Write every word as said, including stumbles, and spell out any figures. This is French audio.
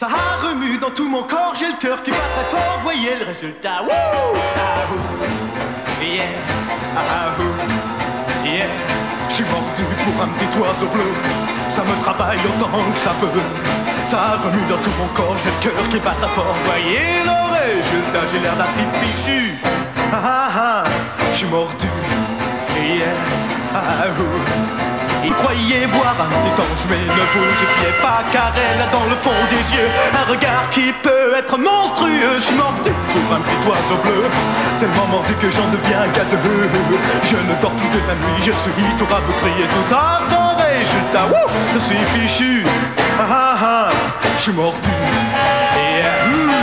Ça remue dans tout mon corps, j'ai le cœur qui bat très fort, voyez le résultat. Wouh! Ah, ouh. Yeah, ah, ouh. Yeah. J'suis mordu pour un petit oiseau bleu. Ça me travaille autant que ça peut. Ça remue dans tout mon corps, j'ai le cœur qui bat très fort, voyez le résultat. J'ai l'air d'un petit fichu. Ah, ah, ah. J'suis mordu. Yeah, ah, ouh. Il croyait voir un petit ange, mais ne vous étiez pas, car elle a dans le fond des yeux un regard qui peut être monstrueux. Je suis mordu pour un petit oiseau bleu, tellement mordu que j'en deviens gadeux. Je ne dors plus de la nuit, je suis tout à me crier tout ça sans résultat. Wouh, je suis fichu, ah ah ah, je suis mordu. Yeah. Mm.